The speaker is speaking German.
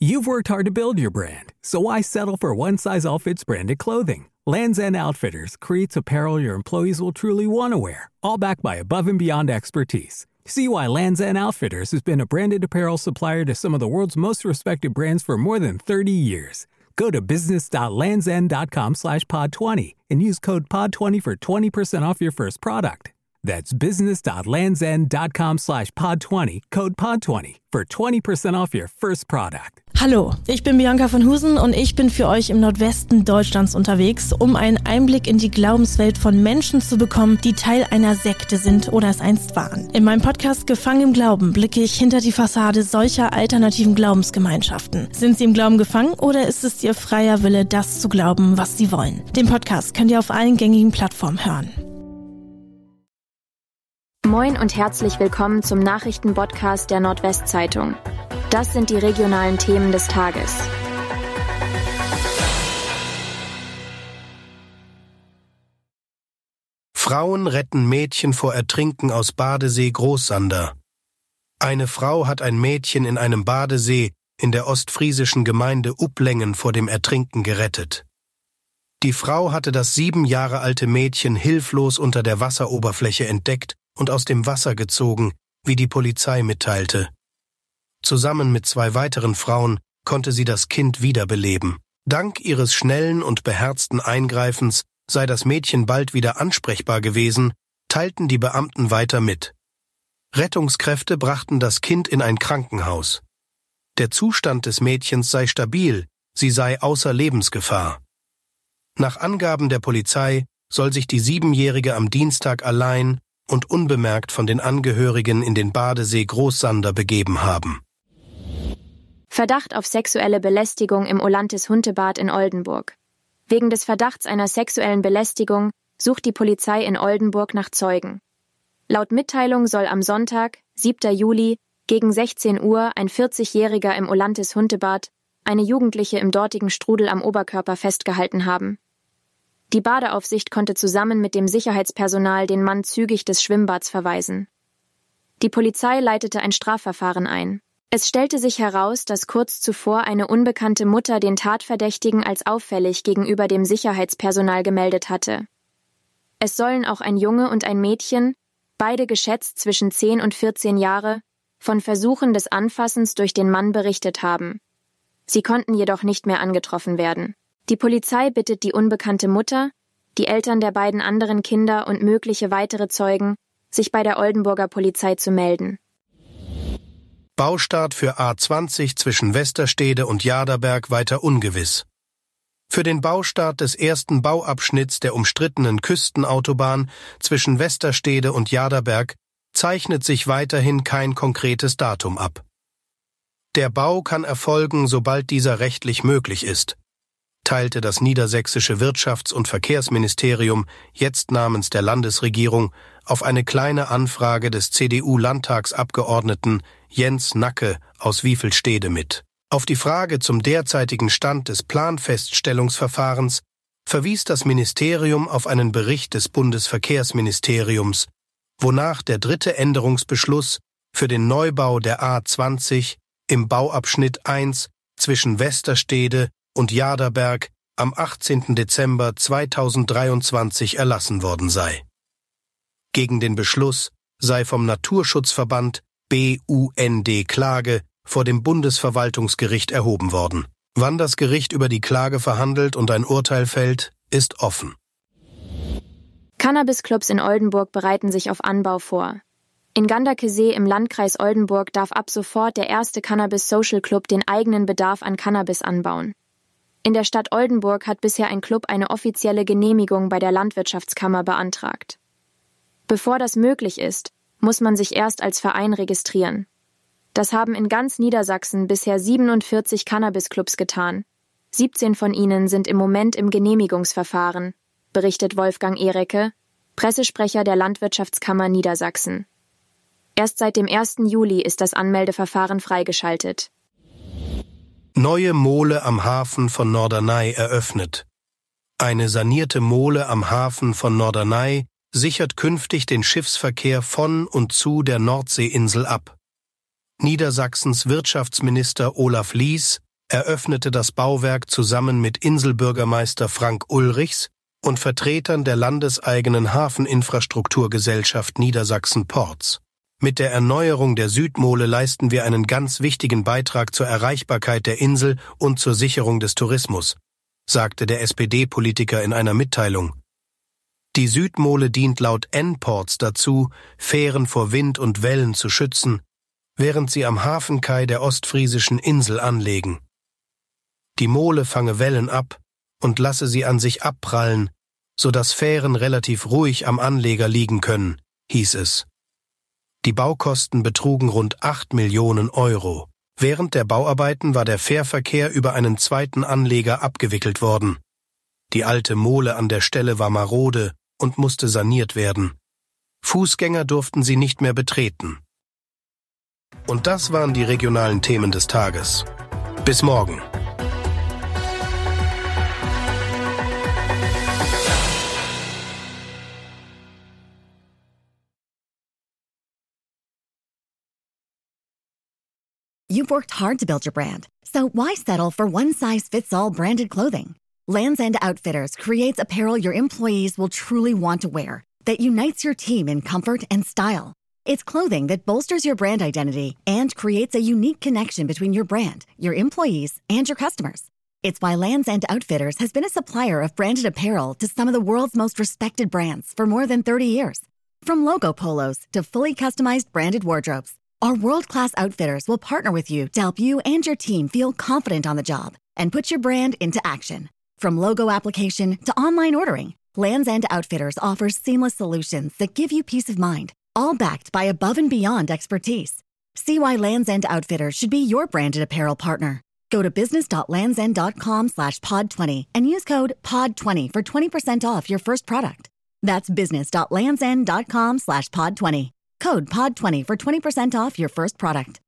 You've worked hard to build your brand, so why settle for one-size-all-fits branded clothing? Lands' End Outfitters creates apparel your employees will truly want to wear, all backed by above-and-beyond expertise. See why Lands' End Outfitters has been a branded apparel supplier to some of the world's most respected brands for more than 30 years. Go to business.landsend.com/pod20 and use code POD20 for 20% off your first product. That's business.landsend.com/pod20, code POD20 for 20% off your first product. Hallo, ich bin Bianca von Husen und ich bin für euch im Nordwesten Deutschlands unterwegs, um einen Einblick in die Glaubenswelt von Menschen zu bekommen, die Teil einer Sekte sind oder es einst waren. In meinem Podcast Gefangen im Glauben blicke ich hinter die Fassade solcher alternativen Glaubensgemeinschaften. Sind sie im Glauben gefangen oder ist es ihr freier Wille, das zu glauben, was sie wollen? Den Podcast könnt ihr auf allen gängigen Plattformen hören. Moin und herzlich willkommen zum Nachrichtenpodcast der Nordwestzeitung. Das sind die regionalen Themen des Tages. Frauen retten Mädchen vor Ertrinken aus Badesee Großsander. Eine Frau hat ein Mädchen in einem Badesee in der ostfriesischen Gemeinde Uplengen vor dem Ertrinken gerettet. Die Frau hatte das 7 Jahre alte Mädchen hilflos unter der Wasseroberfläche entdeckt und aus dem Wasser gezogen, wie die Polizei mitteilte. Zusammen mit 2 weiteren Frauen konnte sie das Kind wiederbeleben. Dank ihres schnellen und beherzten Eingreifens sei das Mädchen bald wieder ansprechbar gewesen, teilten die Beamten weiter mit. Rettungskräfte brachten das Kind in ein Krankenhaus. Der Zustand des Mädchens sei stabil, sie sei außer Lebensgefahr. Nach Angaben der Polizei soll sich die 7-Jährige am Dienstag allein und unbemerkt von den Angehörigen in den Badesee Großsander begeben haben. Verdacht auf sexuelle Belästigung im Olantis Huntebad in Oldenburg. Wegen des Verdachts einer sexuellen Belästigung sucht die Polizei in Oldenburg nach Zeugen. Laut Mitteilung soll am Sonntag, 7. Juli, gegen 16 Uhr ein 40-Jähriger im Olantis Huntebad eine Jugendliche im dortigen Strudel am Oberkörper festgehalten haben. Die Badeaufsicht konnte zusammen mit dem Sicherheitspersonal den Mann zügig des Schwimmbads verweisen. Die Polizei leitete ein Strafverfahren ein. Es stellte sich heraus, dass kurz zuvor eine unbekannte Mutter den Tatverdächtigen als auffällig gegenüber dem Sicherheitspersonal gemeldet hatte. Es sollen auch ein Junge und ein Mädchen, beide geschätzt zwischen 10 und 14 Jahre, von Versuchen des Anfassens durch den Mann berichtet haben. Sie konnten jedoch nicht mehr angetroffen werden. Die Polizei bittet die unbekannte Mutter, die Eltern der beiden anderen Kinder und mögliche weitere Zeugen, sich bei der Oldenburger Polizei zu melden. Baustart für A20 zwischen Westerstede und Jaderberg weiter ungewiss. Für den Baustart des ersten Bauabschnitts der umstrittenen Küstenautobahn zwischen Westerstede und Jaderberg zeichnet sich weiterhin kein konkretes Datum ab. Der Bau kann erfolgen, sobald dieser rechtlich möglich ist, teilte das niedersächsische Wirtschafts- und Verkehrsministerium, jetzt namens der Landesregierung, auf eine kleine Anfrage des CDU-Landtagsabgeordneten Jens Nacke aus Wiefelstede mit. Auf die Frage zum derzeitigen Stand des Planfeststellungsverfahrens verwies das Ministerium auf einen Bericht des Bundesverkehrsministeriums, wonach der 3. Änderungsbeschluss für den Neubau der A20 im Bauabschnitt 1 zwischen Westerstede und Jaderberg am 18. Dezember 2023 erlassen worden sei. Gegen den Beschluss sei vom Naturschutzverband BUND Klage vor dem Bundesverwaltungsgericht erhoben worden. Wann das Gericht über die Klage verhandelt und ein Urteil fällt, ist offen. Cannabisclubs in Oldenburg bereiten sich auf Anbau vor. In Ganderkesee im Landkreis Oldenburg darf ab sofort der erste Cannabis-Social Club den eigenen Bedarf an Cannabis anbauen. In der Stadt Oldenburg hat bisher ein Club eine offizielle Genehmigung bei der Landwirtschaftskammer beantragt. Bevor das möglich ist, muss man sich erst als Verein registrieren. Das haben in ganz Niedersachsen bisher 47 Cannabis-Clubs getan. 17 von ihnen sind im Moment im Genehmigungsverfahren, berichtet Wolfgang Ehrecke, Pressesprecher der Landwirtschaftskammer Niedersachsen. Erst seit dem 1. Juli ist das Anmeldeverfahren freigeschaltet. Neue Mole am Hafen von Norderney eröffnet. Eine sanierte Mole am Hafen von Norderney sichert künftig den Schiffsverkehr von und zu der Nordseeinsel ab. Niedersachsens Wirtschaftsminister Olaf Lies eröffnete das Bauwerk zusammen mit Inselbürgermeister Frank Ulrichs und Vertretern der landeseigenen Hafeninfrastrukturgesellschaft Niedersachsen-Ports. Mit der Erneuerung der Südmole leisten wir einen ganz wichtigen Beitrag zur Erreichbarkeit der Insel und zur Sicherung des Tourismus, sagte der SPD-Politiker in einer Mitteilung. Die Südmole dient laut N-Ports dazu, Fähren vor Wind und Wellen zu schützen, während sie am Hafenkai der ostfriesischen Insel anlegen. Die Mole fange Wellen ab und lasse sie an sich abprallen, sodass Fähren relativ ruhig am Anleger liegen können, hieß es. Die Baukosten betrugen rund 8 Millionen Euro. Während der Bauarbeiten war der Fährverkehr über einen zweiten Anleger abgewickelt worden. Die alte Mole an der Stelle war marode und musste saniert werden. Fußgänger durften sie nicht mehr betreten. Und das waren die regionalen Themen des Tages. Bis morgen. You've worked hard to build your brand, so why settle for one-size-fits-all branded clothing? Lands' End Outfitters creates apparel your employees will truly want to wear, that unites your team in comfort and style. It's clothing that bolsters your brand identity and creates a unique connection between your brand, your employees, and your customers. It's why Lands' End Outfitters has been a supplier of branded apparel to some of the world's most respected brands for more than 30 years. From logo polos to fully customized branded wardrobes, our world-class outfitters will partner with you to help you and your team feel confident on the job and put your brand into action. From logo application to online ordering, Lands' End Outfitters offers seamless solutions that give you peace of mind, all backed by above and beyond expertise. See why Lands' End Outfitters should be your branded apparel partner. Go to business.landsend.com/pod20 and use code POD20 for 20% off your first product. That's business.landsend.com/pod20. Code POD20 for 20% off your first product.